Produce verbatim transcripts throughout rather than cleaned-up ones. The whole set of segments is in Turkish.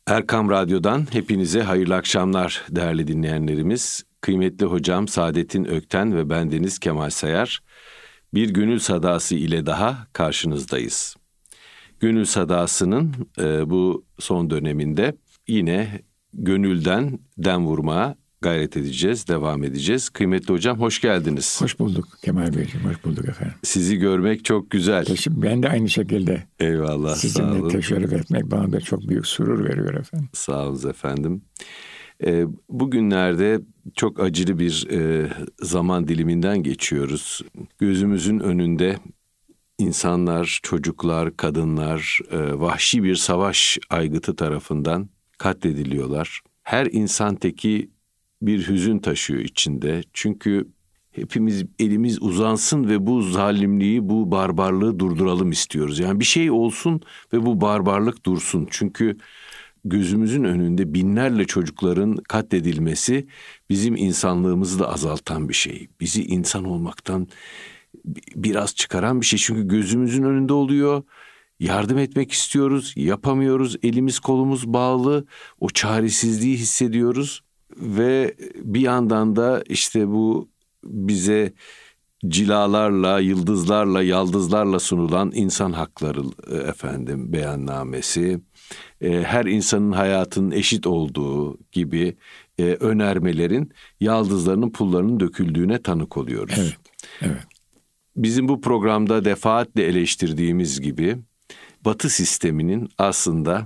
Erkam Radyo'dan hepinize hayırlı akşamlar değerli dinleyenlerimiz. Kıymetli hocam Saadettin Ökten ve bendeniz Kemal Sayar. Bir gönül sadası ile daha karşınızdayız. Gönül sadasının e, bu son döneminde yine gönülden dem vurmaya gayret edeceğiz, devam edeceğiz. Kıymetli hocam hoş geldiniz. Hoş bulduk Kemal Beyciğim, hoş bulduk efendim. Sizi görmek çok güzel. Teşekkür, ben de aynı şekilde. Eyvallah, sağ olun. Sizinle teşekkür etmek bana da çok büyük surur veriyor efendim. Sağ olun efendim. E, bugünlerde çok acılı bir e, zaman diliminden geçiyoruz. Gözümüzün önünde insanlar, çocuklar, kadınlar e, vahşi bir savaş aygıtı tarafından katlediliyorlar. Her insan teki bir hüzün taşıyor içinde. Çünkü hepimiz elimiz uzansın ve bu zalimliği, bu barbarlığı durduralım istiyoruz. Yani bir şey olsun ve bu barbarlık dursun. Çünkü gözümüzün önünde binlerle çocukların katledilmesi bizim insanlığımızı da azaltan bir şey. Bizi insan olmaktan biraz çıkaran bir şey. Çünkü gözümüzün önünde oluyor. Yardım etmek istiyoruz, yapamıyoruz. Elimiz kolumuz bağlı. O çaresizliği hissediyoruz. Ve bir yandan da işte bu bize cilalarla, yıldızlarla, yaldızlarla sunulan insan hakları efendim beyannamesi, her insanın hayatının eşit olduğu gibi önermelerin yaldızlarının pullarının döküldüğüne tanık oluyoruz. Evet, evet. Bizim bu programda defaatle eleştirdiğimiz gibi Batı sisteminin aslında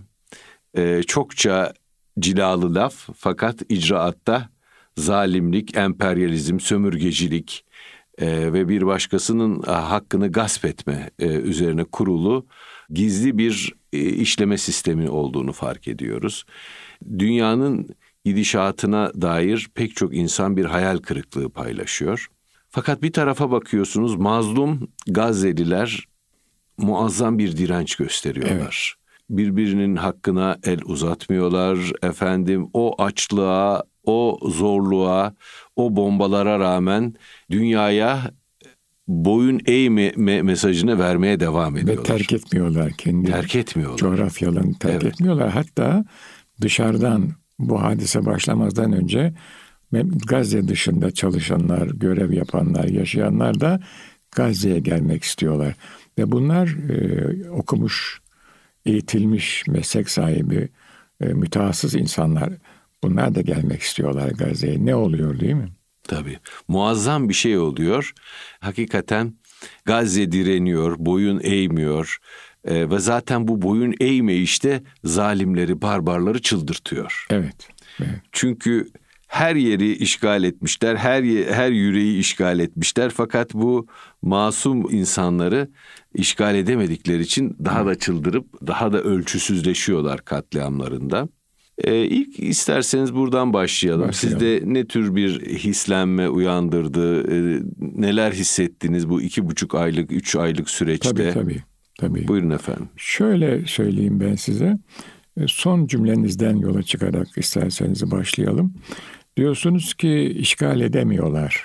çokça cilalı laf fakat icraatta zalimlik, emperyalizm, sömürgecilik e, ve bir başkasının hakkını gasp etme e, üzerine kurulu gizli bir e, işleme sistemi olduğunu fark ediyoruz. Dünyanın gidişatına dair pek çok insan bir hayal kırıklığı paylaşıyor. Fakat bir tarafa bakıyorsunuz, mazlum Gazze'liler muazzam bir direnç gösteriyorlar. Evet. Birbirinin hakkına el uzatmıyorlar efendim. O açlığa, o zorluğa, o bombalara rağmen dünyaya boyun eğme mesajını vermeye devam ediyorlar. Ve terk etmiyorlar kendi terk etmiyorlar. coğrafyalarını terk evet. etmiyorlar. Hatta dışarıdan bu hadise başlamazdan önce Gazze dışında çalışanlar, görev yapanlar, yaşayanlar da Gazze'ye gelmek istiyorlar. Ve bunlar e, okumuş, eğitilmiş, meslek sahibi, e, mütehassıs insanlar. Bunlar da gelmek istiyorlar Gazze'ye. Ne oluyor değil mi? Tabii. Muazzam bir şey oluyor. Hakikaten Gazze direniyor, boyun eğmiyor. E, ve zaten bu boyun eğme işte zalimleri, barbarları çıldırtıyor. Evet. evet. Çünkü her yeri işgal etmişler, her her yüreği işgal etmişler. Fakat bu masum insanları işgal edemedikleri için daha da çıldırıp daha da ölçüsüzleşiyorlar katliamlarında. Ee, ilk isterseniz buradan başlayalım. başlayalım. Sizde ne tür bir hislenme uyandırdı? Ee, neler hissettiniz bu iki buçuk aylık, üç aylık süreçte? Tabii tabii. tabii. Buyurun efendim. Şöyle söyleyeyim ben size. Son cümlenizden yola çıkarak isterseniz başlayalım. Diyorsunuz ki işgal edemiyorlar.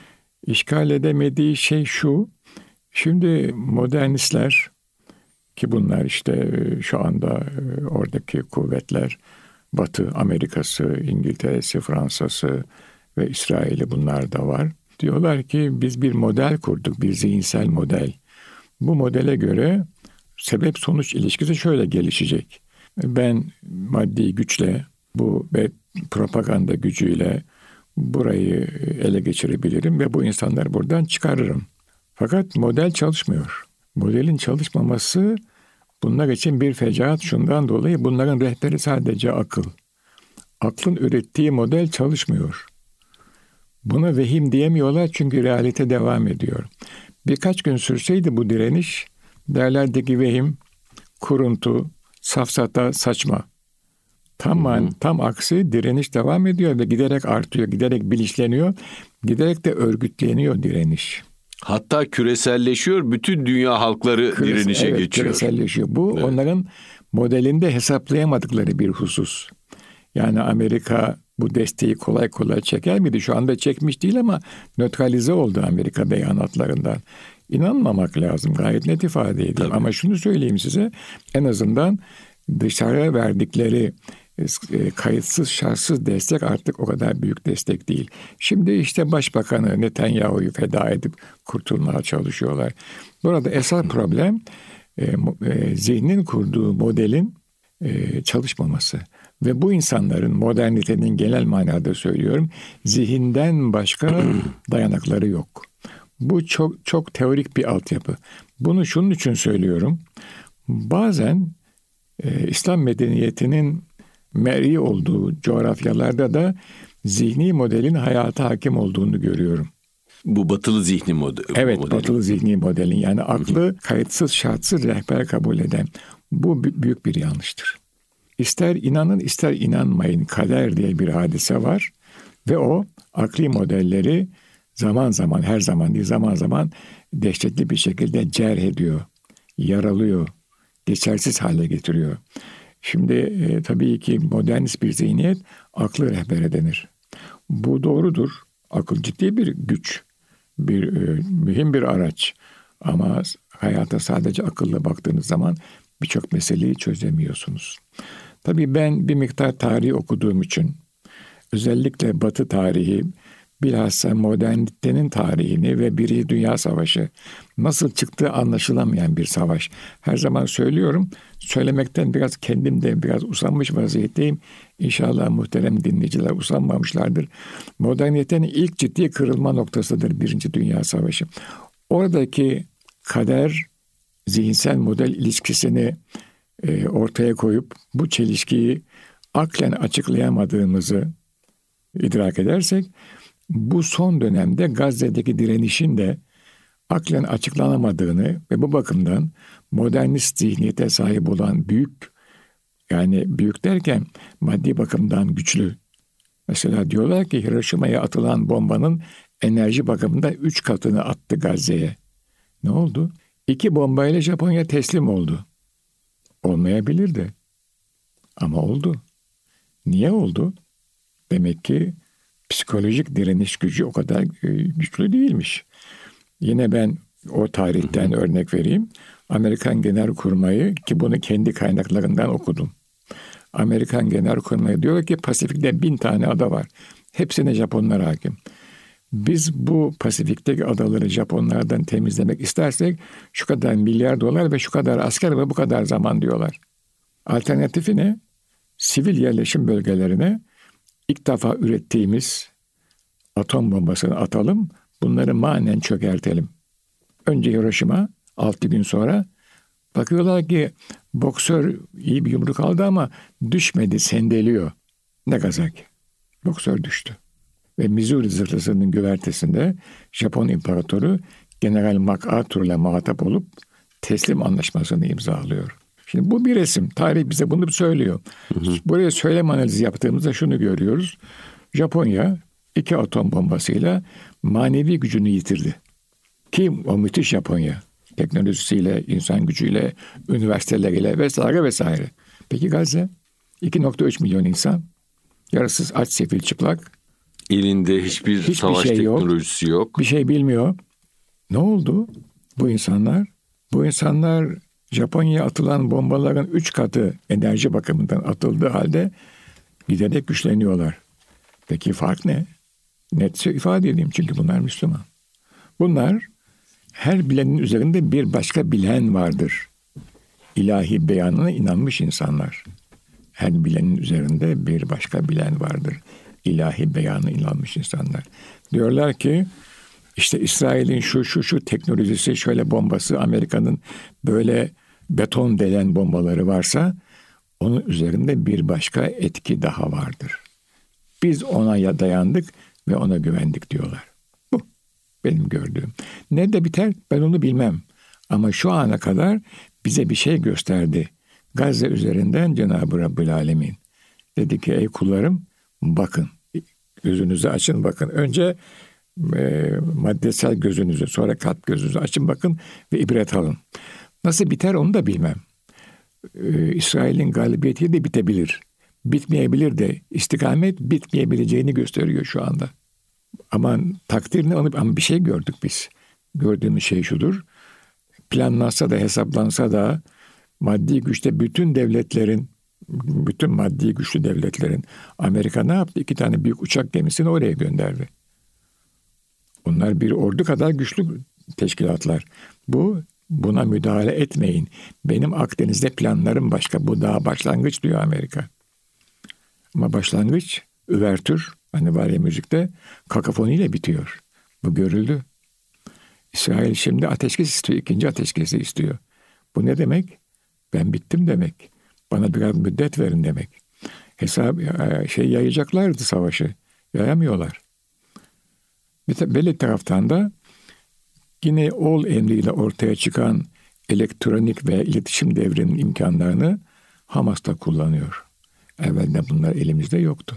İşgal edemediği şey şu. Şimdi modernistler ki bunlar işte şu anda oradaki kuvvetler Batı Amerika'sı, İngiltere'si, Fransa'sı ve İsrail'i bunlar da var. Diyorlar ki biz bir model kurduk, bir zihinsel model. Bu modele göre sebep sonuç ilişkisi şöyle gelişecek. Ben maddi güçle bu ve propaganda gücüyle burayı ele geçirebilirim ve bu insanları buradan çıkarırım. Fakat model çalışmıyor. Modelin çalışmaması bunlar için bir fecaat şundan dolayı bunların rehberi sadece akıl. Aklın ürettiği model çalışmıyor. Buna vehim diyemiyorlar çünkü realite devam ediyor. Birkaç gün sürseydi bu direniş derlerdi ki vehim, kuruntu, safsata, saçma. Tam, hı hı. tam aksi direniş devam ediyor ve giderek artıyor, giderek bilinçleniyor, giderek de örgütleniyor direniş. Hatta küreselleşiyor, bütün dünya halkları Küres, direnişe evet, geçiyor. Küreselleşiyor. Bu evet. onların modelinde hesaplayamadıkları bir husus. Yani Amerika bu desteği kolay kolay çeker miydi? Şu anda çekmiş değil ama nötralize oldu Amerika beyanatlarından. İnanmamak lazım, gayet net ifade edeyim. Tabii. Ama şunu söyleyeyim size, en azından dışarıya verdikleri e, kayıtsız şartsız destek artık o kadar büyük destek değil. Şimdi işte Başbakanı Netanyahu'yu feda edip kurtulmaya çalışıyorlar. Burada esas problem e, e, zihnin kurduğu modelin e, çalışmaması. Ve bu insanların, modernitenin genel manada söylüyorum, zihinden başka dayanakları yok. Bu çok çok teorik bir altyapı. Bunu şunun için söylüyorum. Bazen e, İslam medeniyetinin mer'i olduğu coğrafyalarda da zihni modelin hayata hakim olduğunu görüyorum. Bu batılı zihni model. Evet, modeli. Batılı zihni modelin, yani aklı kayıtsız şartsız rehber kabul eden. Bu büyük bir yanlıştır. İster inanın ister inanmayın, kader diye bir hadise var ve o akli modelleri zaman zaman, her zaman değil, zaman zaman dehşetli bir şekilde cerh ediyor, yaralıyor, geçersiz hale getiriyor. Şimdi e, tabii ki modernist bir zihniyet aklı rehber denir. Bu doğrudur. Akıl ciddi bir güç, bir e, mühim bir araç. Ama hayata sadece akılla baktığınız zaman birçok meseleyi çözemiyorsunuz. Tabii ben bir miktar tarih okuduğum için, özellikle Batı tarihi, bilhassa modernitenin tarihini ve Birinci Dünya Savaşı nasıl çıktığı anlaşılamayan bir savaş. Her zaman söylüyorum, söylemekten biraz kendim de biraz usanmış vaziyetteyim. İnşallah muhterem dinleyiciler usanmamışlardır. Modernitenin ilk ciddi kırılma noktasıdır Birinci Dünya Savaşı. Oradaki kader, zihinsel model ilişkisini e, ortaya koyup bu çelişkiyi aklen açıklayamadığımızı idrak edersek, bu son dönemde Gazze'deki direnişin de aklen açıklanamadığını ve bu bakımdan modernist zihniyete sahip olan büyük, yani büyük derken maddi bakımdan güçlü. Mesela diyorlar ki Hiroşima'ya atılan bombanın enerji bakımından üç katını attı Gazze'ye. Ne oldu? İki bombayla Japonya teslim oldu. Olmayabilirdi. Ama oldu. Niye oldu? Demek ki psikolojik direniş gücü o kadar güçlü değilmiş. Yine ben o tarihten örnek vereyim. Amerikan Genelkurmayı, ki bunu kendi kaynaklarından okudum. Amerikan Genelkurmayı diyor ki Pasifik'te bin tane ada var. Hepsine Japonlar hakim. Biz bu Pasifik'teki adaları Japonlardan temizlemek istersek şu kadar milyar dolar ve şu kadar asker ve bu kadar zaman diyorlar. Alternatifi ne? Sivil yerleşim bölgelerine ilk defa ürettiğimiz atom bombasını atalım, bunları manen çökertelim. Önce Hiroşima, altı gün sonra bakıyorlar ki boksör iyi bir yumruk aldı ama düşmedi, sendeliyor. Nagasaki. Boksör düştü. Ve Missouri zırhlısının güvertesinde Japon İmparatoru General MacArthur ile muhatap olup teslim anlaşmasını imzalıyor. Şimdi bu bir resim. Tarih bize bunu söylüyor. Hı hı. Buraya söylem analizi yaptığımızda şunu görüyoruz. Japonya iki atom bombasıyla manevi gücünü yitirdi. Ki o müthiş Japonya. Teknolojisiyle, insan gücüyle, üniversiteleriyle vesaire vesaire. Peki Gazze? iki nokta üç milyon insan. Yarısız, aç, sefil, çıplak. Elinde hiçbir, hiçbir savaş şey teknolojisi yok. yok. Bir şey bilmiyor. Ne oldu? Bu insanlar, bu insanlar Japonya'ya atılan bombaların üç katı enerji bakımından atıldığı halde giderek güçleniyorlar. Peki fark ne? Netse ifade edeyim, çünkü bunlar Müslüman. Bunlar her bilenin üzerinde bir başka bilen vardır. İlahi beyanına inanmış insanlar. Her bilenin üzerinde bir başka bilen vardır. İlahi beyanına inanmış insanlar. Diyorlar ki işte İsrail'in şu şu şu teknolojisi, şöyle bombası, Amerika'nın böyle beton delen bombaları varsa onun üzerinde bir başka etki daha vardır. Biz ona ya dayandık ve ona güvendik diyorlar. Bu benim gördüğüm. Nerede biter ben onu bilmem. Ama şu ana kadar bize bir şey gösterdi. Gazze üzerinden Cenab-ı Rabbül Alemin. Dedi ki ey kullarım bakın. Gözünüzü açın bakın. Önce e, maddesel gözünüzü, sonra kalp gözünüzü açın bakın ve ibret alın. Nasıl biter onu da bilmem. Ee, İsrail'in galibiyeti de bitebilir. Bitmeyebilir de istikamet bitmeyebileceğini gösteriyor şu anda. Ama takdir ne onu, ama bir şey gördük biz. Gördüğümüz şey şudur. Planlansa da hesaplansa da Maddi güçte bütün devletlerin, bütün maddi güçlü devletlerin Amerika ne yaptı? İki tane büyük uçak gemisini oraya gönderdi. Bunlar bir ordu kadar güçlü teşkilatlar. Bu buna müdahale etmeyin. Benim Akdeniz'de planlarım başka. Bu daha başlangıç diyor Amerika. Ama başlangıç, üvertür, hani var ya müzikte, kakafoniyle bitiyor. Bu görüldü. İsrail şimdi ateşkes istiyor. İkinci ateşkesi istiyor. Bu ne demek? Ben bittim demek. Bana biraz müddet verin demek. Hesap şey yayacaklardı savaşı. Yayamıyorlar. Bir belli taraftan da yine ol emriyle ortaya çıkan elektronik ve iletişim devrinin imkanlarını Hamas da kullanıyor. Evvelden bunlar elimizde yoktu.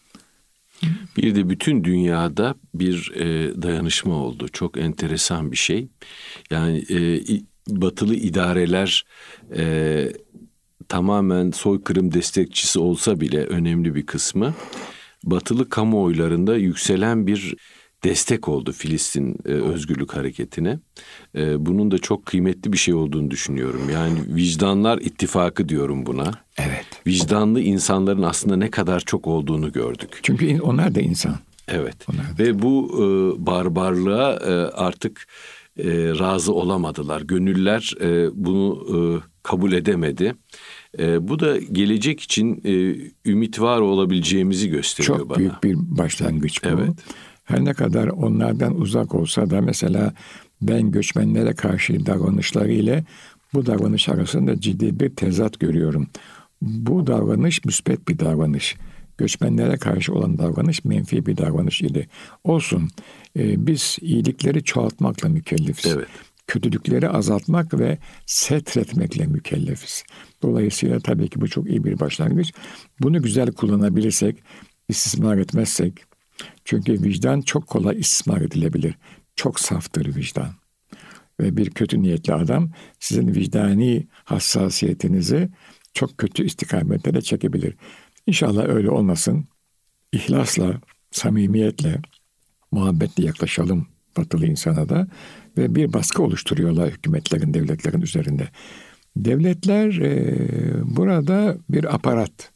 Bir de bütün dünyada bir e, dayanışma oldu. Çok enteresan bir şey. Yani e, batılı idareler e, tamamen soykırım destekçisi olsa bile önemli bir kısmı batılı kamuoylarında yükselen bir destek oldu Filistin e, özgürlük hareketine. E, bunun da çok kıymetli bir şey olduğunu düşünüyorum. Yani vicdanlar ittifakı diyorum buna. Evet. Vicdanlı insanların aslında ne kadar çok olduğunu gördük. Çünkü onlar da insan. Evet. Onlar da. Ve bu e, barbarlığa e, artık e, razı olamadılar. Gönüller e, bunu e, kabul edemedi. E, bu da gelecek için e, ümit var olabileceğimizi gösteriyor çok bana. Çok büyük bir başlangıç bu. Evet. Her ne kadar onlardan uzak olsa da mesela ben göçmenlere karşı davranışları ile bu davranış arasında ciddi bir tezat görüyorum. Bu davranış müspet bir davranış. Göçmenlere karşı olan davranış menfi bir davranış idi. Olsun. E, biz iyilikleri çoğaltmakla mükellefiz. Evet. Kötülükleri azaltmak ve setretmekle mükellefiz. Dolayısıyla tabii ki bu çok iyi bir başlangıç. Bunu güzel kullanabilirsek, istismar etmezsek, çünkü vicdan çok kolay istismar edilebilir. Çok saftır vicdan. Ve bir kötü niyetli adam sizin vicdani hassasiyetinizi çok kötü istikametlere çekebilir. İnşallah öyle olmasın. İhlasla, samimiyetle, muhabbetle yaklaşalım batılı insana da ve bir baskı oluşturuyorlar hükümetlerin, devletlerin üzerinde. Devletler e, burada bir aparat.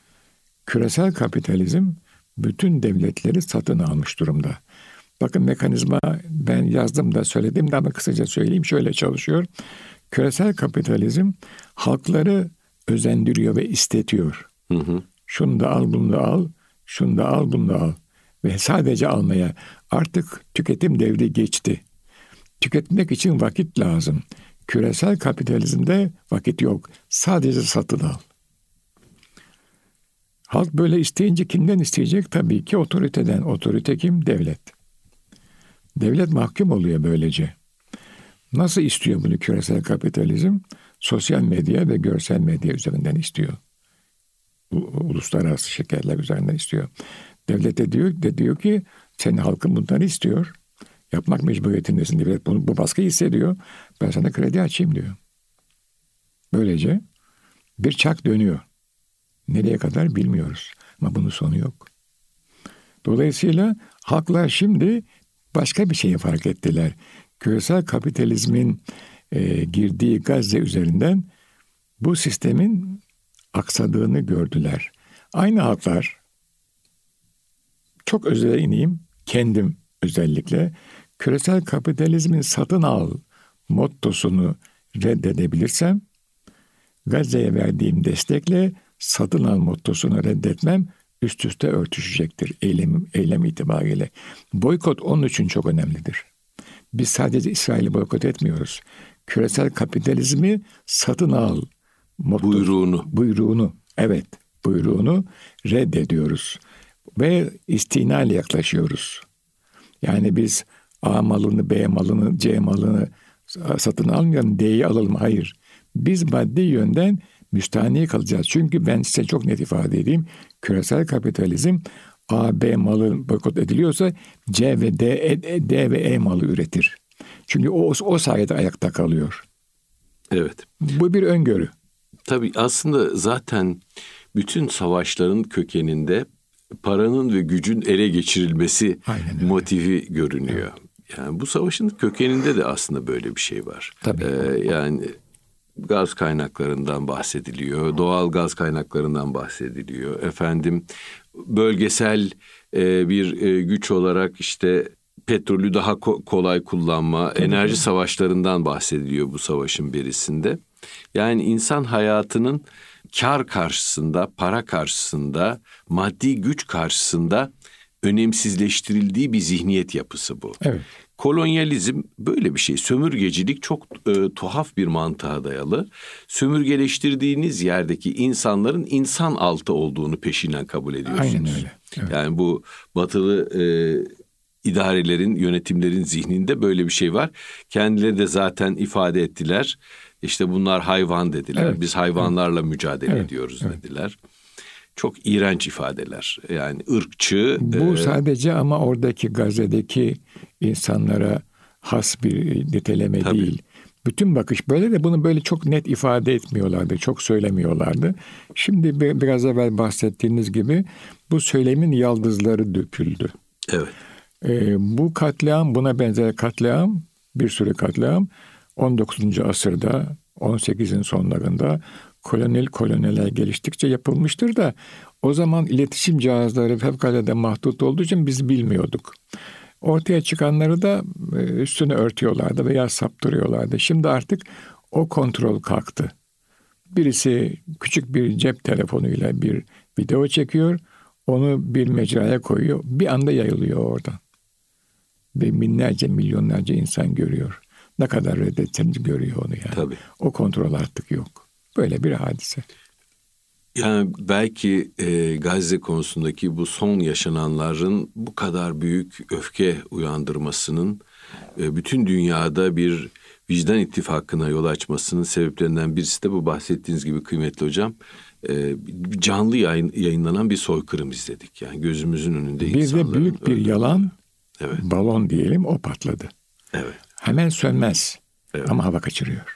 Küresel kapitalizm bütün devletleri satın almış durumda. Bakın mekanizma ben yazdım da söyledim de ama kısaca söyleyeyim şöyle çalışıyor. Küresel kapitalizm halkları özendiriyor ve istetiyor. Hı hı. Şunu da al, bunu da al, şunu da al, bunu da al. Ve sadece almaya artık tüketim devri geçti. Tüketmek için vakit lazım. Küresel kapitalizmde vakit yok. Sadece satın al. Halk böyle isteyince kimden isteyecek? Tabii ki otoriteden. Otorite kim? Devlet. Devlet mahkum oluyor böylece. Nasıl istiyor bunu küresel kapitalizm? Sosyal medya ve görsel medya üzerinden istiyor. Uluslararası şirketler üzerinden istiyor. Devlet de diyor, de diyor ki senin halkın bunları istiyor. Yapmak mecburiyetindesin. Devlet bunu, bu baskıyı hissediyor. Ben sana kredi açayım diyor. Böylece bir çark dönüyor. Nereye kadar bilmiyoruz. Ama bunun sonu yok. Dolayısıyla halklar şimdi başka bir şeyi fark ettiler. Küresel kapitalizmin e, girdiği Gazze üzerinden bu sistemin aksadığını gördüler. Aynı halklar, çok özele ineyim, kendim özellikle, küresel kapitalizmin satın al mottosunu reddedebilirsem, Gazze'ye verdiğim destekle satın al mottosunu reddetmem üst üste örtüşecektir eylem, eylem itibariyle. Boykot onun için çok önemlidir. Biz sadece İsrail'i boykot etmiyoruz. Küresel kapitalizmi satın al mottosu, buyruğunu. Buyruğunu, evet, buyruğunu reddediyoruz. Ve istinayla yaklaşıyoruz. Yani biz A malını, B malını, C malını satın almayalım, D'yi alalım. Hayır. Biz maddi yönden müstahni kalacağız. Çünkü ben size çok net ifade edeyim. Küresel kapitalizm A, B malı boykot ediliyorsa C ve D, D ve E malı üretir. Çünkü o, o sayede ayakta kalıyor. Evet. Bu bir öngörü. Tabii aslında zaten bütün savaşların kökeninde paranın ve gücün ele geçirilmesi motivi görünüyor. Evet. Yani bu savaşın kökeninde de aslında böyle bir şey var. Tabii. Ee, yani gaz kaynaklarından bahsediliyor, doğal gaz kaynaklarından bahsediliyor. Efendim bölgesel e, bir e, güç olarak işte petrolü daha ko- kolay kullanma, Tabii enerji ki. savaşlarından bahsediliyor bu savaşın berisinde. Yani insan hayatının kar karşısında, para karşısında, maddi güç karşısında önemsizleştirildiği bir zihniyet yapısı bu. Evet. Kolonyalizm böyle bir şey. Sömürgecilik çok e, tuhaf bir mantığa dayalı. Sömürgeleştirdiğiniz yerdeki insanların insan altı olduğunu peşinden kabul ediyorsunuz. Aynen öyle. Evet. Yani bu batılı e, idarelerin, yönetimlerin zihninde böyle bir şey var. Kendileri de zaten ifade ettiler. İşte bunlar hayvan dediler. Evet. Biz hayvanlarla evet. mücadele evet. ediyoruz evet. dediler. Çok iğrenç ifadeler. Yani ırkçı. Bu e... sadece ama oradaki Gazze'deki insanlara has bir niteleme Tabii. değil. Bütün bakış böyle de bunu böyle çok net ifade etmiyorlardı. Çok söylemiyorlardı. Şimdi biraz evvel bahsettiğiniz gibi bu söylemin yaldızları döküldü. Evet. E, bu katliam, buna benzer katliam, bir sürü katliam on dokuzuncu asırda, on sekizin sonlarında kolonel koloneler geliştikçe yapılmıştır da o zaman iletişim cihazları fevkalade mahdut olduğu için biz bilmiyorduk. Ortaya çıkanları da üstüne örtüyorlardı veya saptırıyorlardı. Şimdi artık o kontrol kalktı. Birisi küçük bir cep telefonuyla bir video çekiyor, onu bir mecraya koyuyor, bir anda yayılıyor oradan. Ve binlerce, milyonlarca insan görüyor. Ne kadar reddetseniz görüyor onu yani. Tabii. O kontrol artık yok. Böyle bir hadise. Yani belki e, Gazze konusundaki bu son yaşananların bu kadar büyük öfke uyandırmasının e, bütün dünyada bir vicdan ittifakına yol açmasının sebeplerinden birisi de bu bahsettiğiniz gibi kıymetli hocam. E, canlı yayın, yayınlanan bir soykırım izledik. Yani gözümüzün önünde bir insanların... Bir de büyük bir öldüğünü. yalan, evet. balon diyelim, o patladı. Evet. Hemen sönmez evet. ama hava kaçırıyor.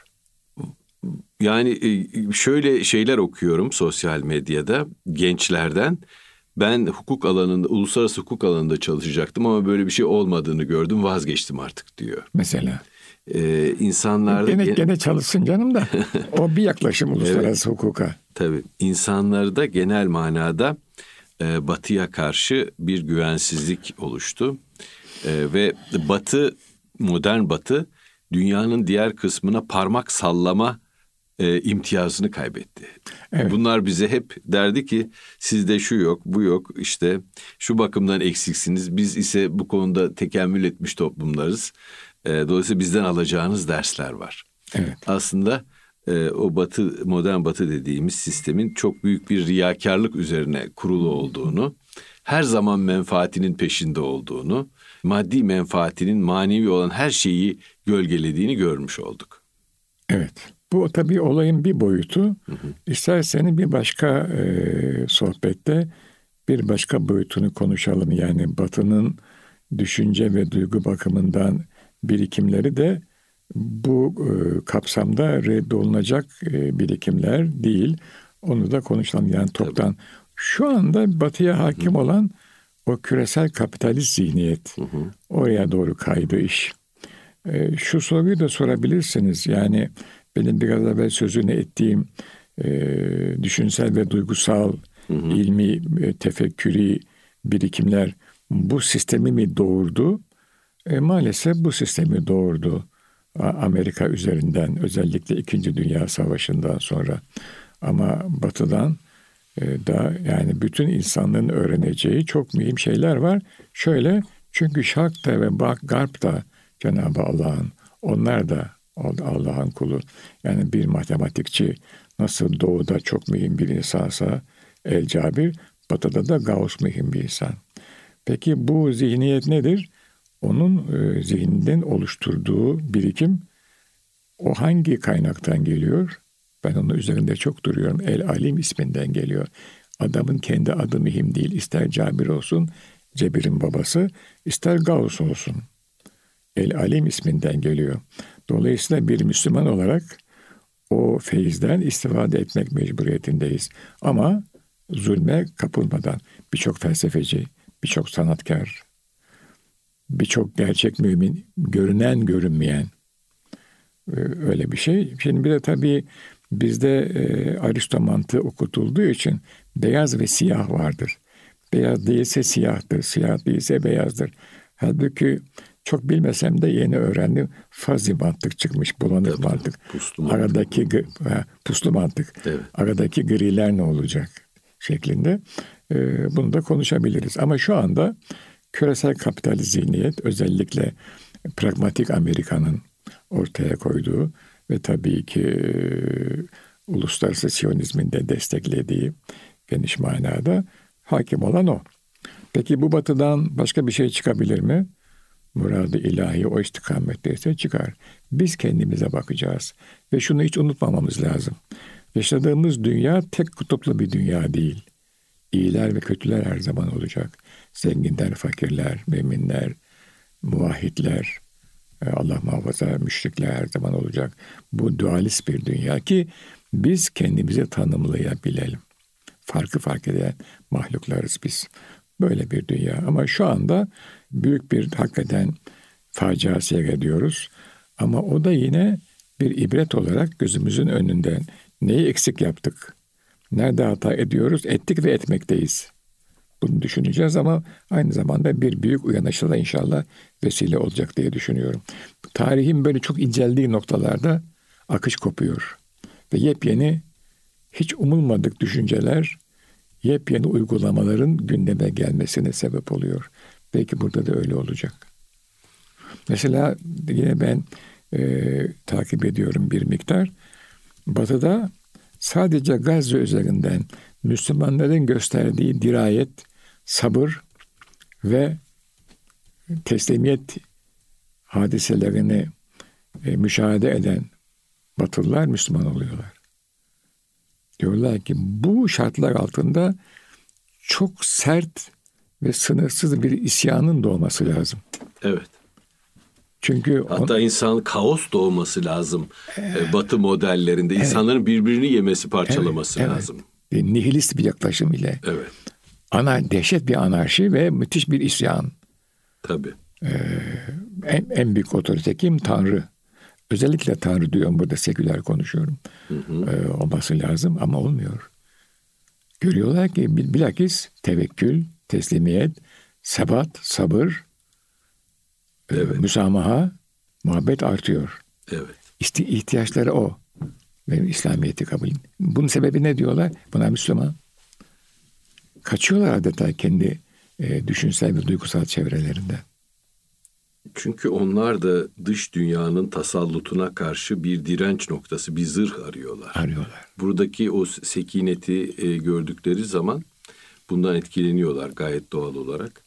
Yani şöyle şeyler okuyorum sosyal medyada gençlerden. Ben hukuk alanında, uluslararası hukuk alanında çalışacaktım ama böyle bir şey olmadığını gördüm, vazgeçtim artık diyor. Mesela. Ee, insanlarda... Gene, gene çalışsın canım da o bir yaklaşım uluslararası evet, hukuka. Tabii. İnsanlarda genel manada e, batıya karşı bir güvensizlik oluştu. E, ve batı, modern batı dünyanın diğer kısmına parmak sallama E, imtiyazını kaybetti. Evet. Bunlar bize hep derdi ki sizde şu yok, bu yok, işte şu bakımdan eksiksiniz. Biz ise bu konuda tekemmül etmiş toplumlarız. E, dolayısıyla bizden alacağınız dersler var. Evet. Aslında e, o batı, modern batı dediğimiz sistemin çok büyük bir riyakarlık üzerine kurulu olduğunu, her zaman menfaatinin peşinde olduğunu, maddi menfaatinin manevi olan her şeyi gölgelediğini görmüş olduk. Evet. Bu tabii olayın bir boyutu. Hı hı. İsterseniz bir başka e, sohbette bir başka boyutunu konuşalım. Yani Batı'nın düşünce ve duygu bakımından birikimleri de bu e, kapsamda reddolunacak e, birikimler değil. Onu da konuşalım yani toptan. Tabii. Şu anda Batı'ya hakim hı hı. olan o küresel kapitalist zihniyet. Hı hı. Oraya doğru kaydı iş. E, şu soruyu da sorabilirsiniz. Yani benim biraz evvel sözünü ettiğim e, düşünsel ve duygusal, hı hı. ilmi, e, tefekkürü birikimler bu sistemi mi doğurdu? E, maalesef bu sistemi doğurdu. Amerika üzerinden, özellikle İkinci Dünya Savaşı'ndan sonra. Ama Batı'dan e, da yani bütün insanlığın öğreneceği çok mühim şeyler var. Şöyle, çünkü Şark'ta ve Garp'ta Cenab-ı Allah'ın, onlar da Allah'ın kulu. Yani bir matematikçi nasıl doğuda çok mühim bir insansa El Cabir, batıda da Gauss mühim bir insan. Peki bu zihniyet nedir? Onun e, zihninden oluşturduğu birikim o hangi kaynaktan geliyor? Ben onun üzerinde çok duruyorum. El Alim isminden geliyor. Adamın kendi adı mühim değil. İster Cabir olsun, Cebir'in babası, ister Gauss olsun. El Alim isminden geliyor. Dolayısıyla bir Müslüman olarak o feyizden istifade etmek mecburiyetindeyiz. Ama zulme kapılmadan birçok felsefeci, birçok sanatkar, birçok gerçek mümin, görünen görünmeyen Öyle bir şey. Şimdi bir de tabii bizde e, Aristo mantığı okutulduğu için beyaz ve siyah vardır. Beyaz değilse siyahtır, siyah değilse beyazdır. Halbuki çok bilmesem de yeni öğrendim. Fazi mantık çıkmış, bulanık Tabii, mantık. Puslu mantık. Aradaki ha, puslu mantık. Evet. Aradaki griler ne olacak şeklinde. E, bunu da konuşabiliriz. Ama şu anda küresel kapitalist zihniyet, özellikle pragmatik Amerika'nın ortaya koyduğu ve tabii ki e, uluslararası Siyonizmin de desteklediği geniş manada hakim olan o. Peki bu batıdan başka bir şey çıkabilir mi? Murad-ı ilahi o istikametteyse çıkar. Biz kendimize bakacağız. Ve şunu hiç unutmamamız lazım. Yaşadığımız dünya tek kutuplu bir dünya değil. İyiler ve kötüler her zaman olacak. Zenginler, fakirler, müminler, muvahhidler, Allah muhafaza müşrikler her zaman olacak. Bu dualist bir dünya ki biz kendimizi tanımlayabilelim. Farkı fark eden mahluklarız biz. Böyle bir dünya. Ama şu anda büyük bir hakikaten facia seyrediyoruz. Ama o da yine bir ibret olarak gözümüzün önünden neyi eksik yaptık? Nerede hata ediyoruz? Ettik ve etmekteyiz. Bunu düşüneceğiz ama aynı zamanda bir büyük uyanışa da inşallah vesile olacak diye düşünüyorum. Tarihin böyle çok inceldiği noktalarda akış kopuyor. Ve yepyeni, hiç umulmadık düşünceler, yepyeni uygulamaların gündeme gelmesine sebep oluyor. Belki burada da öyle olacak. Mesela yine ben e, takip ediyorum bir miktar. Batı'da sadece Gazze üzerinden Müslümanların gösterdiği dirayet, sabır ve teslimiyet hadiselerini e, müşahede eden Batılılar Müslüman oluyorlar. Diyorlar ki bu şartlar altında çok sert ve sınırsız bir isyanın doğması lazım. Evet. Çünkü hatta on... insan kaos doğması lazım. Ee, Batı modellerinde evet. insanların birbirini yemesi, parçalaması evet, lazım. Evet. Nihilist bir yaklaşım ile. Evet. Ana dehşet bir anarşi ve müthiş bir isyan. Tabii. Ee, en, en büyük otorite kim? Tanrı. Özellikle Tanrı diyorum, burada seküler konuşuyorum. Hı hı. Ee, olması lazım ama olmuyor. Görüyorlar ki bilakis tevekkül, teslimiyet, sebat, sabır, evet. e, müsamaha, muhabbet artıyor. Evet. İşte ihtiyaçları o. Benim İslamiyet'i kabul. Bunun sebebi ne diyorlar? Buna Müslüman. Kaçıyorlar adeta kendi e, düşünsel ve duygusal çevrelerinde. Çünkü onlar da dış dünyanın tasallutuna karşı bir direnç noktası, bir zırh arıyorlar. Arıyorlar. Buradaki o sekineti e, gördükleri zaman bundan etkileniyorlar gayet doğal olarak.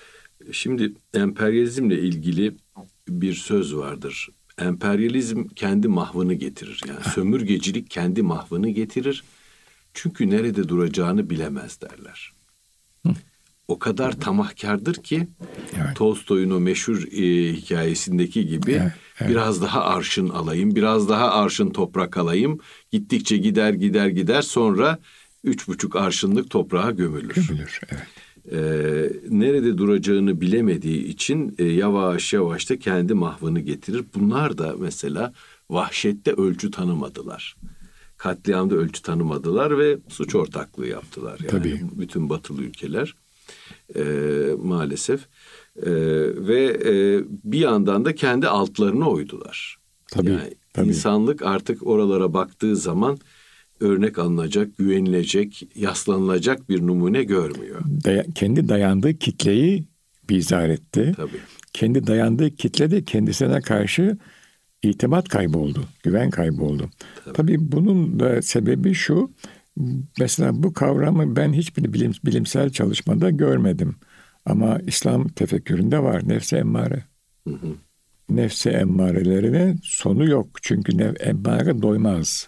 Şimdi emperyalizmle ilgili bir söz vardır. Emperyalizm kendi mahvını getirir. Yani sömürgecilik kendi mahvını getirir. Çünkü nerede duracağını bilemez derler. Hı. O kadar tamahkardır ki evet. Tolstoy'un o meşhur e, hikayesindeki gibi evet, evet. biraz daha arşın alayım, biraz daha arşın toprak alayım. Gittikçe gider gider gider sonra üç buçuk arşınlık toprağa gömülür. Gömülür, evet. Ee, nerede duracağını bilemediği için e, yavaş yavaş da kendi mahvını getirir. Bunlar da mesela vahşette ölçü tanımadılar. Katliamda ölçü tanımadılar ve suç ortaklığı yaptılar. Yani tabii. Bütün batılı ülkeler e, maalesef e, ve e, bir yandan da kendi altlarına oydular. Tabii, yani tabii. İnsanlık artık oralara baktığı zaman örnek alınacak, güvenilecek, yaslanılacak bir numune görmüyor. Day- kendi dayandığı kitleyi bizar etti. Tabii. Kendi dayandığı kitle de kendisine karşı itimat kayboldu, güven kayboldu. Tabii, Tabii bunun da sebebi şu, mesela bu kavramı ben hiçbir bilim, bilimsel çalışmada görmedim. Ama İslam tefekküründe var, nefs-i emmare. Hı hı. Nefs-i emmarelerine sonu yok. Çünkü nef- emmare doymaz.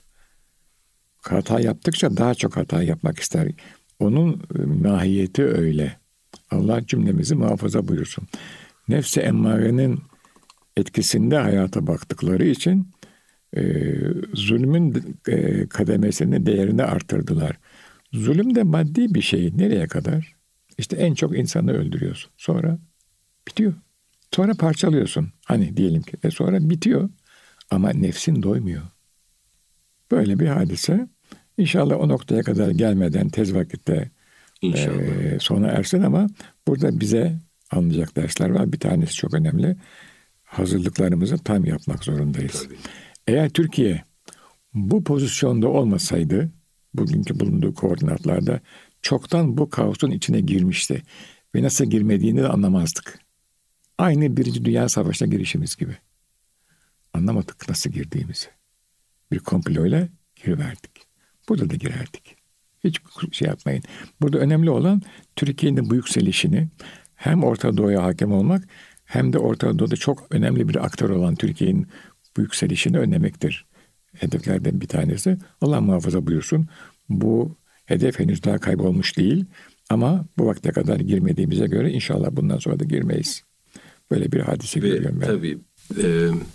Hata yaptıkça daha çok hata yapmak ister. Onun mahiyeti öyle. Allah cümlemizi muhafaza buyursun. Nefs-i emmarenin etkisinde hayata baktıkları için e, zulmün e, kademesini, değerini artırdılar. Zulüm de maddi bir şey. Nereye kadar? İşte en çok insanı öldürüyorsun. Sonra bitiyor. Sonra parçalıyorsun. Hani diyelim ki. E sonra bitiyor. Ama nefsin doymuyor. Böyle bir hadise. İnşallah o noktaya kadar gelmeden tez vakitte e, sona ersin ama burada bize alınacak dersler var. Bir tanesi çok önemli. Hazırlıklarımızı tam yapmak zorundayız. Tabii. Eğer Türkiye bu pozisyonda olmasaydı, bugünkü bulunduğu koordinatlarda çoktan bu kaosun içine girmişti. Ve nasıl girmediğini de anlamazdık. Aynı Birinci Dünya Savaşı'na girişimiz gibi. Anlamadık nasıl girdiğimizi. Bir komployla giriverdik. Burada da girerdik. Hiç şey yapmayın. Burada önemli olan Türkiye'nin bu yükselişini hem Orta Doğu'ya hakim olmak hem de Orta Doğu'da çok önemli bir aktör olan Türkiye'nin bu yükselişini önlemektir. Hedeflerden bir tanesi. Allah muhafaza buyursun. Bu hedef henüz daha kaybolmuş değil. Ama bu vakte kadar girmediğimize göre inşallah bundan sonra da girmeyiz. Böyle bir hadise Ve görüyorum ben. Tabii. E,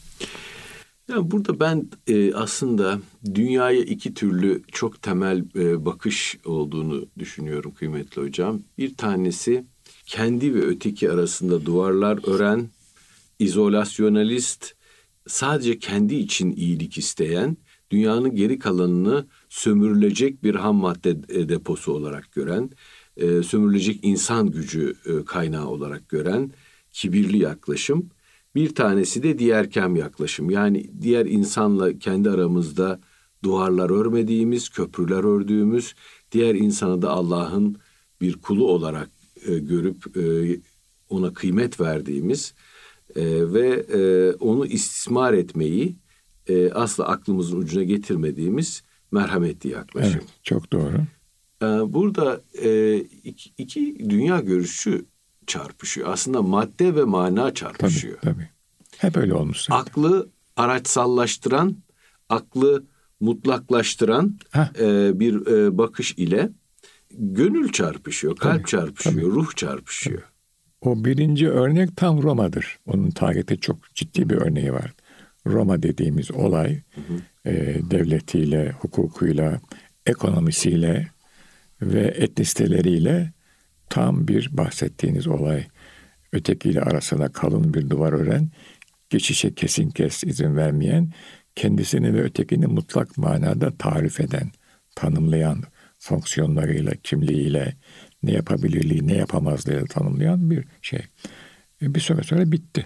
yani burada ben e, aslında dünyaya iki türlü çok temel e, bakış olduğunu düşünüyorum kıymetli hocam. Bir tanesi kendi ve öteki arasında duvarlar ören, izolasyonalist, sadece kendi için iyilik isteyen, dünyanın geri kalanını sömürülecek bir ham madde deposu olarak gören, e, sömürülecek insan gücü e, kaynağı olarak gören kibirli yaklaşım. Bir tanesi de diğerkem yaklaşım. Yani diğer insanla kendi aramızda duvarlar örmediğimiz, köprüler ördüğümüz, diğer insanı da Allah'ın bir kulu olarak e, görüp e, ona kıymet verdiğimiz e, ve e, onu istismar etmeyi e, asla aklımızın ucuna getirmediğimiz merhametli yaklaşım. Evet, çok doğru. E, burada e, iki, iki dünya görüşü çarpışıyor. Aslında madde ve mana çarpışıyor. Tabii, tabii. Hep öyle olmuş zaten. Aklı araçsallaştıran, aklı mutlaklaştıran e, bir e, bakış ile gönül çarpışıyor, kalp tabii, çarpışıyor, tabii. ruh çarpışıyor. Tabii. O birinci örnek tam Roma'dır. Onun tarihte çok ciddi bir örneği var. Roma dediğimiz olay hı hı. E, devletiyle, hukukuyla, ekonomisiyle ve etnisiteleriyle tam bir bahsettiğiniz olay. Ötekiyle arasına kalın bir duvar ören, geçişe kesin kes izin vermeyen, kendisini ve ötekini mutlak manada tarif eden, tanımlayan, fonksiyonlarıyla, kimliğiyle, ne yapabilirliği, ne yapamazlığıyla tanımlayan bir şey. E bir süre sonra bitti.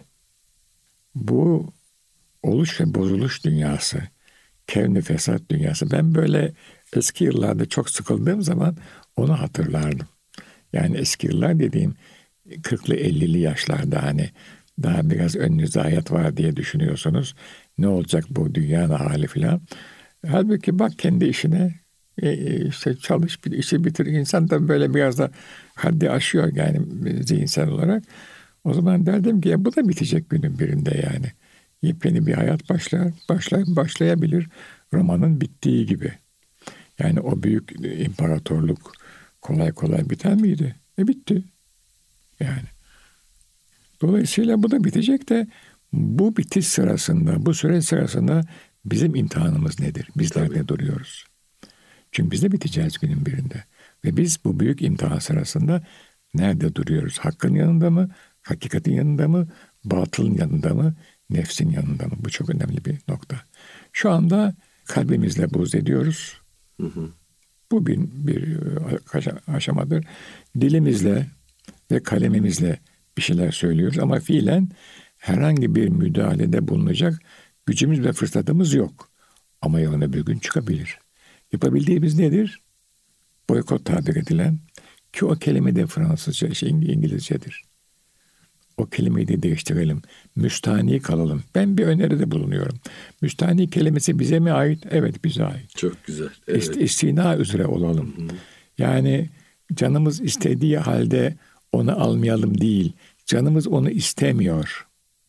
Bu oluş ve bozuluş dünyası, kevn-i fesat dünyası. Ben böyle eski yıllarda çok sıkıldığım zaman onu hatırlardım. Yani eski yıllar dediğim kırklı ellili yaşlarda hani daha biraz önünüzde hayat var diye düşünüyorsunuz. Ne olacak bu dünyanın hali filan. Halbuki bak kendi işine e, işte çalış bir işi bitir. İnsan da böyle biraz da haddi aşıyor yani zihinsel olarak. O zaman derdim ki ya bu da bitecek günün birinde yani. Yepyeni bir hayat başlar, başlar başlayabilir. Roma'nın bittiği gibi. Yani o büyük imparatorluk kolay kolay biter miydi? E bitti. Yani. Dolayısıyla bu da bitecek de bu bitiş sırasında, bu süreç sırasında bizim imtihanımız nedir? Biz nerede duruyoruz? Çünkü biz de biteceğiz günün birinde. Ve biz bu büyük imtihan sırasında nerede duruyoruz? Hakkın yanında mı? Hakikatin yanında mı? Batılın yanında mı? Nefsin yanında mı? Bu çok önemli bir nokta. Şu anda kalbimizle buğz ediyoruz. Hı hı. Bu bir, bir aşamadır. Dilimizle ve kalemimizle bir şeyler söylüyoruz ama fiilen herhangi bir müdahalede bulunacak gücümüz ve fırsatımız yok. Ama yarın öbür gün çıkabilir. Yapabildiğimiz nedir? Boykot tabir edilen ki o kelime de Fransızca, şey, İngilizcedir. O kelimeyi de değiştirelim. Müstahni kalalım. Ben bir öneride bulunuyorum. Müstahni kelimesi bize mi ait? Evet, bize ait. Çok güzel. Evet. İst- istina üzere olalım. Hı hı. Yani canımız istediği halde onu almayalım değil. Canımız onu istemiyor.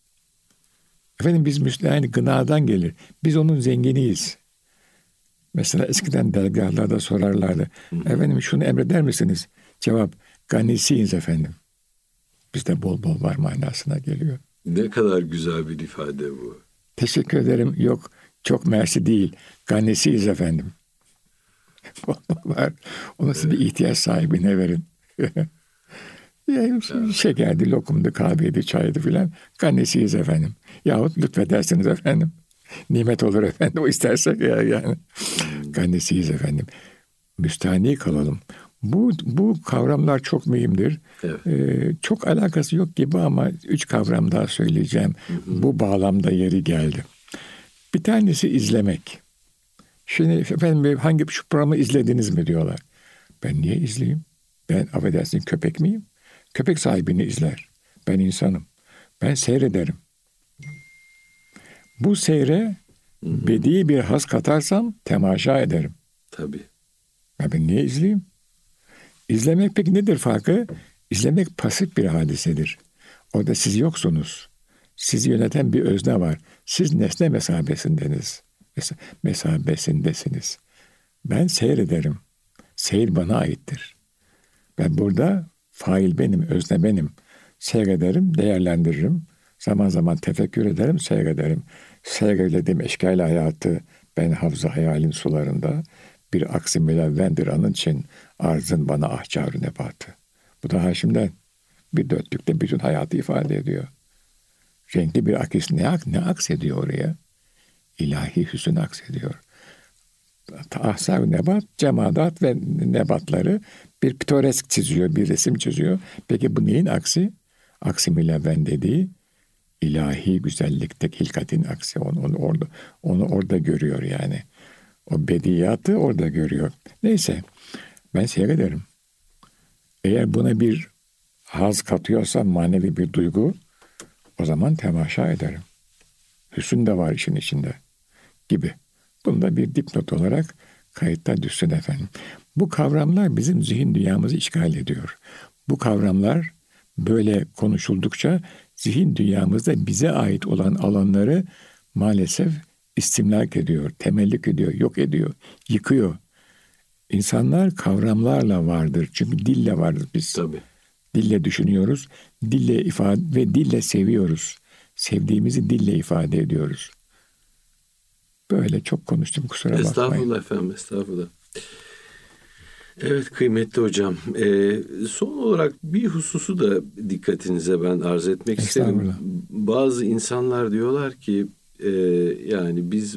Efendim biz Müslüman yani gınadan gelir. Biz onun zenginiyiz. Mesela eskiden dergahlarda sorarlardı. Hı hı. Efendim şunu emreder misiniz? Cevap, ganisiyiz efendim. Bizde bol bol var manasına geliyor. Ne kadar güzel bir ifade bu. Teşekkür ederim. Yok, çok mersi değil. Ganisiyiz efendim. Bol bol var. O nasıl evet. Bir ihtiyaç sahibine verin. Yani evet. Şekerdi, lokumdu, kahveydi, çaydı filan. Ganisiyiz efendim. Yahut lütfedersiniz efendim. Nimet olur efendim, o istersek ya yani. Gannesiyiz efendim. Müstahni kalalım. Bu, bu kavramlar çok mühimdir. Evet. Ee, çok alakası yok gibi ama üç kavram daha söyleyeceğim. Hı hı. Bu bağlamda yeri geldi. Bir tanesi izlemek. Şimdi efendim hangi şu programı izlediniz mi diyorlar. Ben niye izleyeyim? Ben affedersin köpek miyim? Köpek sahibini izler. Ben insanım. Ben seyrederim. Bu seyre Hı hı. bedi bir haz katarsam temaşa ederim. Tabii. Ya ben niye izleyeyim? İzlemek peki nedir farkı? İzlemek pasif bir hadisedir. Orada siz yoksunuz. Sizi yöneten bir özne var. Siz nesne mesabesindeniz. Mes- mesabesindesiniz. Ben seyrederim. Seyir bana aittir. Ben burada fail benim, özne benim. Seyrederim, değerlendiririm. Zaman zaman tefekkür ederim, seyrederim. Seyredildiğim eşkal hayatı ben havza hayalin sularında bir aksi mülevvendir anın için arzın bana ahçar nebatı. Bu da Haşim'den bir dörtlükte bütün hayatı ifade ediyor. Renkli bir akis ne, ak ne aksediyor oraya? İlahi hüsn aksediyor. Ahsar nebat, cemadat ve nebatları bir pitoresk çiziyor, bir resim çiziyor. Peki bu neyin aksi? Aksi mülevven dediği ilahi güzellikteki hilkatin aksi. Onu, onu orada onu orada görüyor yani. O bediyatı orada görüyor. Neyse ben seyrederim. Eğer buna bir haz katıyorsam manevi bir duygu, o zaman temaşa ederim. Hüsn de var işin içinde gibi. Bunu da bir dipnot olarak kayıtta düşsün efendim. Bu kavramlar bizim zihin dünyamızı işgal ediyor. Bu kavramlar böyle konuşuldukça zihin dünyamızda bize ait olan alanları maalesef istimlak ediyor, temellik ediyor, yok ediyor, yıkıyor. İnsanlar kavramlarla vardır. Çünkü dille vardır biz. Tabii. Dille düşünüyoruz, dille ifade ve dille seviyoruz. Sevdiğimizi dille ifade ediyoruz. Böyle çok konuştum, kusura bakmayın. Estağfurullah efendim, estağfurullah. Evet kıymetli hocam. Ee, son olarak bir hususu da dikkatinize ben arz etmek isterim. Bazı insanlar diyorlar ki e, yani biz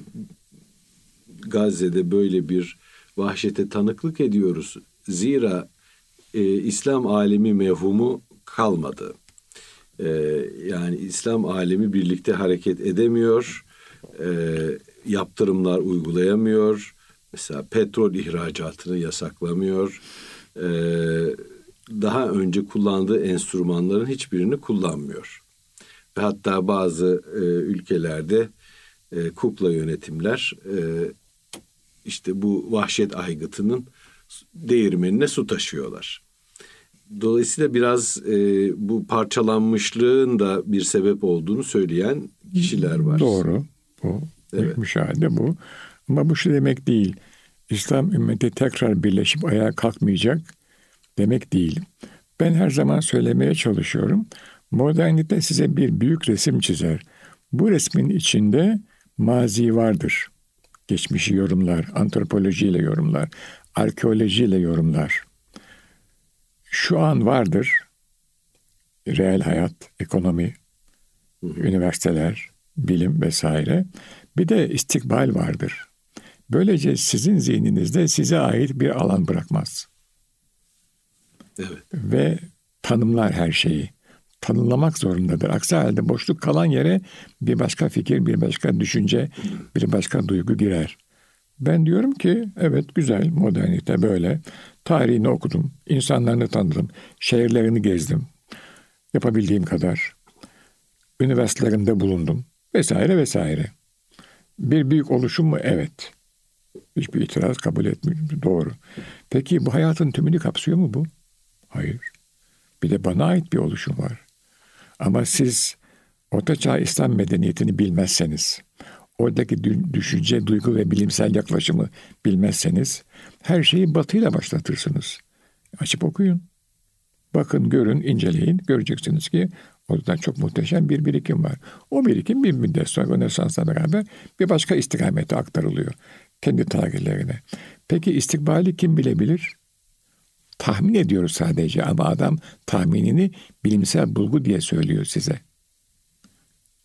Gazze'de böyle bir vahşete tanıklık ediyoruz. Zira e, İslam alemi mevhumu kalmadı. E, yani İslam alemi birlikte hareket edemiyor. E, yaptırımlar uygulayamıyor. Mesela petrol ihracatını yasaklamıyor. E, daha önce kullandığı enstrümanların hiçbirini kullanmıyor. Ve hatta bazı e, ülkelerde e, kukla yönetimler e, işte bu vahşet aygıtının değirmenine su taşıyorlar. Dolayısıyla biraz e, bu parçalanmışlığın da bir sebep olduğunu söyleyen kişiler var. Doğru. Bu evet. Müşahede bu. Ama bu şu demek değil. İslam ümmeti tekrar birleşip ayağa kalkmayacak demek değil. Ben her zaman söylemeye çalışıyorum. Modernite size bir büyük resim çizer. Bu resmin içinde mazi vardır. Geçmişi yorumlar, antropolojiyle yorumlar, arkeolojiyle yorumlar. Şu an vardır. Reel hayat, ekonomi, hı hı. üniversiteler, bilim vesaire. Bir de istikbal vardır. Böylece sizin zihninizde size ait bir alan bırakmaz. Evet. Ve tanımlar her şeyi. Tanımlamak zorundadır. Aksi halde boşluk kalan yere bir başka fikir, bir başka düşünce, bir başka duygu girer. Ben diyorum ki evet güzel modernite böyle. Tarihini okudum, insanlarını tanıdım, şehirlerini gezdim. Yapabildiğim kadar. Üniversitelerinde bulundum vesaire vesaire. Bir büyük oluşum mu? Evet. Hiçbir itiraz kabul etmiyorum. Doğru. Peki bu hayatın tümünü kapsıyor mu bu? Hayır. Bir de bana ait bir oluşum var. Ama siz Ortaçağ İslam medeniyetini bilmezseniz, oradaki düşünce, duygu ve bilimsel yaklaşımı bilmezseniz her şeyi batıyla başlatırsınız. Açıp okuyun. Bakın, görün, inceleyin. Göreceksiniz ki orada çok muhteşem bir birikim var. O birikim bir müddet sonra Rönesans'la beraber bir başka istikamete aktarılıyor. Kendi tarihlerine. Peki istikbali kim bilebilir? Tahmin ediyoruz sadece ama adam tahminini bilimsel bulgu diye söylüyor size.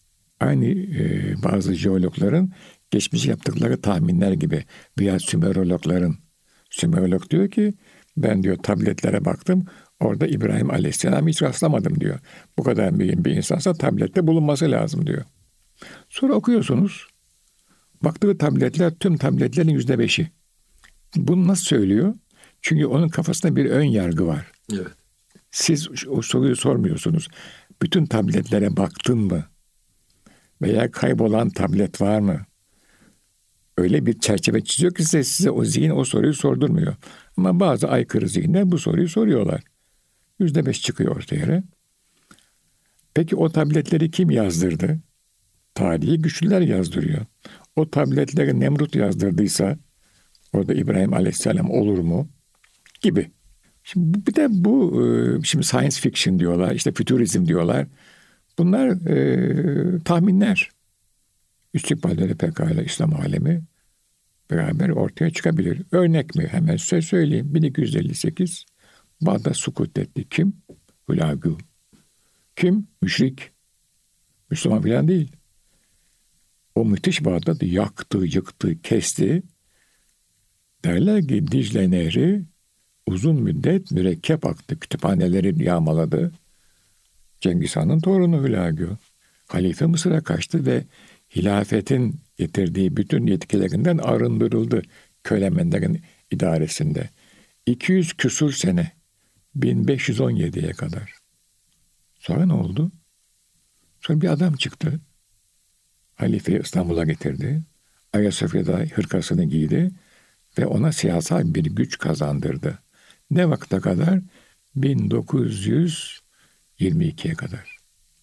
Aynı e, bazı jeologların geçmiş yaptıkları tahminler gibi veya Sümerologların. Sümerolog diyor ki ben diyor tabletlere baktım. Orada İbrahim Aleyhisselam'ı hiç rastlamadım diyor. Bu kadar mühim bir insansa tablette bulunması lazım diyor. Sonra okuyorsunuz. Baktığı tabletler tüm tabletlerin yüzde beşi. Bunu nasıl söylüyor? Çünkü onun kafasında bir ön yargı var. Evet. Siz o soruyu sormuyorsunuz. Bütün tabletlere baktın mı? Veya kaybolan tablet var mı? Öyle bir çerçeve çiziyor ki size, size o zihin o soruyu sordurmuyor. Ama bazı aykırı zihinler bu soruyu soruyorlar. Yüzde beş çıkıyor ortaya. Peki o tabletleri kim yazdırdı? Tarihi güçlüler yazdırıyor. O tabletleri Nemrut yazdırdıysa orada İbrahim Aleyhisselam olur mu? Gibi. Şimdi bir de bu şimdi science fiction diyorlar, işte fütürizm diyorlar. Bunlar e, tahminler. İstikballeri pekala İslam alemi beraber ortaya çıkabilir. Örnek mi? Hemen size söyleyeyim. bin iki yüz elli sekiz Bağdat sukut etti. Kim? Hülagü. Kim? Müşrik. Müslüman falan değil. O müthiş Bağdat'ı yaktı, yıktı, kesti. Derler ki Dicle Nehri uzun müddet mürekkep aktı. Kütüphaneleri yağmaladı. Cengiz Han'ın torunu Hülagü. Halife Mısır'a kaçtı ve hilafetin getirdiği bütün yetkilerinden arındırıldı kölemenlerin idaresinde. iki yüz küsur sene, bin beş yüz on yediye kadar. Sonra ne oldu? Sonra bir adam çıktı. Halifeyi İstanbul'a getirdi. Ayasofya'da hırkasını giydi ve ona siyasal bir güç kazandırdı. Ne vakte kadar? bin dokuz yüz yirmi ikiye kadar.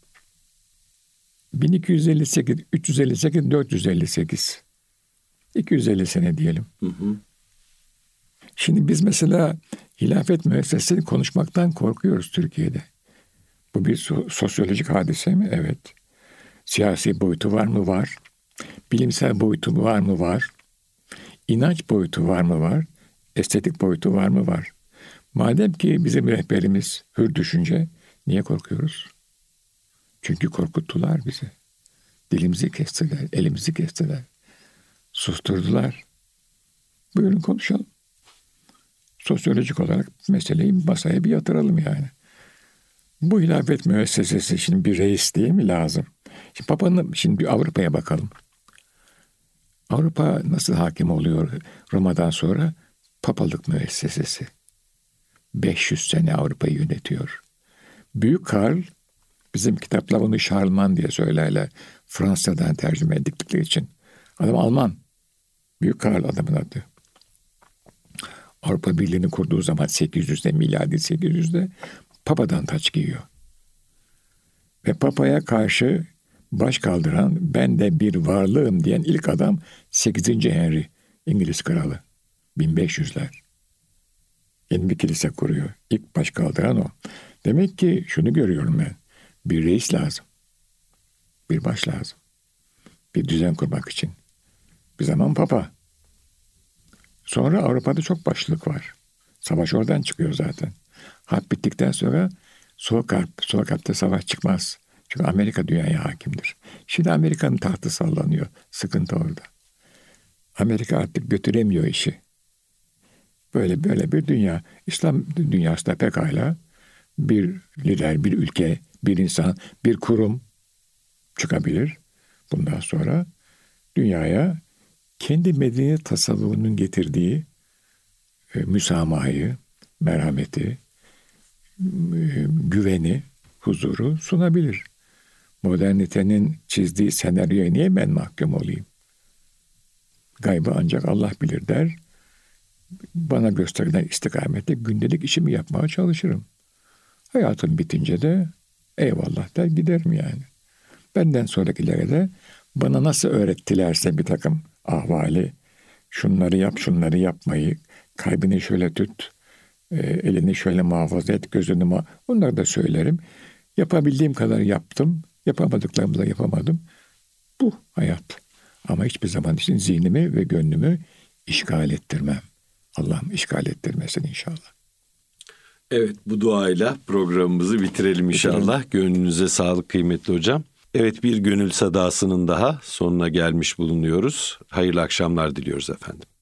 bin iki yüz elli sekiz, üç yüz elli sekiz, dört yüz elli sekiz. iki yüz elli sene diyelim. Hı hı. Şimdi biz mesela hilafet müessesesini konuşmaktan korkuyoruz Türkiye'de. Bu bir so- sosyolojik hadise mi? Evet. Siyasi boyutu var mı? Var. Bilimsel boyutu var mı? Var. İnanç boyutu var mı? Var. Estetik boyutu var mı? Var. Madem ki bizim rehberimiz hür düşünce, niye korkuyoruz? Çünkü korkuttular bizi. Dilimizi kestiler, elimizi kestiler. Susturdular. Buyurun konuşalım. Sosyolojik olarak meseleyi masaya bir yatıralım yani. Bu hilafet müessesesi şimdi bir reis değil mi lazım? Şimdi Papa'nın, şimdi bir Avrupa'ya bakalım. Avrupa nasıl hakim oluyor Roma'dan sonra? Papalık müessesesi. beş yüz sene Avrupa'yı yönetiyor. Büyük Karl, bizim kitaplar onu Şarlman diye söylerler. Fransa'dan tercüme ettikleri için. Adam Alman. Büyük Karl adamın adı. Avrupa Birliği'ni kurduğu zaman sekiz yüzde, miladi sekiz yüzde Papa'dan taç giyiyor. Ve Papa'ya karşı baş kaldıran, ben de bir varlığım diyen ilk adam sekizinci Henry, İngiliz kralı. bin beş yüzler. Yeni bir kilise kuruyor. İlk baş kaldıran o. Demek ki şunu görüyorum ben. Bir reis lazım. Bir baş lazım. Bir düzen kurmak için. Bir zaman Papa. Sonra Avrupa'da çok başlılık var. Savaş oradan çıkıyor zaten. Harp bittikten sonra soğuk harp, soğuk harpte savaş çıkmaz. Çünkü Amerika dünyaya hakimdir. Şimdi Amerika'nın tahtı sallanıyor. Sıkıntı orada. Amerika artık götüremiyor işi. Böyle böyle bir dünya. İslam dünyasında pekala bir lider, bir ülke, bir insan, bir kurum çıkabilir. Bundan sonra dünyaya kendi medeniyet tasavvurunun getirdiği e, müsamahayı, merhameti, e, güveni, huzuru sunabilir. Modernitenin çizdiği senaryoya niye ben mahkum olayım? Gaybı ancak Allah bilir der. Bana gösterilen istikamette gündelik işimi yapmaya çalışırım. Hayatım bitince de eyvallah der giderim yani. Benden sonrakilere de bana nasıl öğrettilerse bir takım ahvali, şunları yap, şunları yapmayı, kalbini şöyle tut, elini şöyle muhafaza et, gözünü muhafaza et. Onları da söylerim. Yapabildiğim kadar yaptım, yapamadıklarımı da yapamadım. Bu hayat. Ama hiçbir zaman için zihnimi ve gönlümü işgal ettirmem. Allah'ım işgal ettirmesin inşallah. Evet, bu duayla programımızı bitirelim inşallah. Bitirelim. Gönlünüze sağlık kıymetli hocam. Evet, bir Gönül Sadası'nın daha sonuna gelmiş bulunuyoruz. Hayırlı akşamlar diliyoruz efendim.